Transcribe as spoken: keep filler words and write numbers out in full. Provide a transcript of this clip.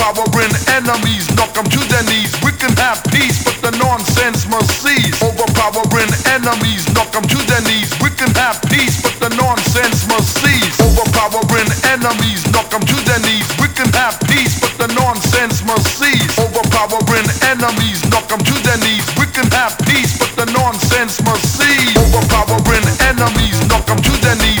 Overpowering enemies, knock them to their knees. We can have peace, but the nonsense must cease. Overpowering enemies, knock them to their knees. We can have peace, but the nonsense must cease. Overpowering enemies, knock them to their knees. We can have peace, but the nonsense must cease. Overpowering enemies, knock them to their knees. We can have peace, but the nonsense must cease. Overpowering enemies, knock them to their knees.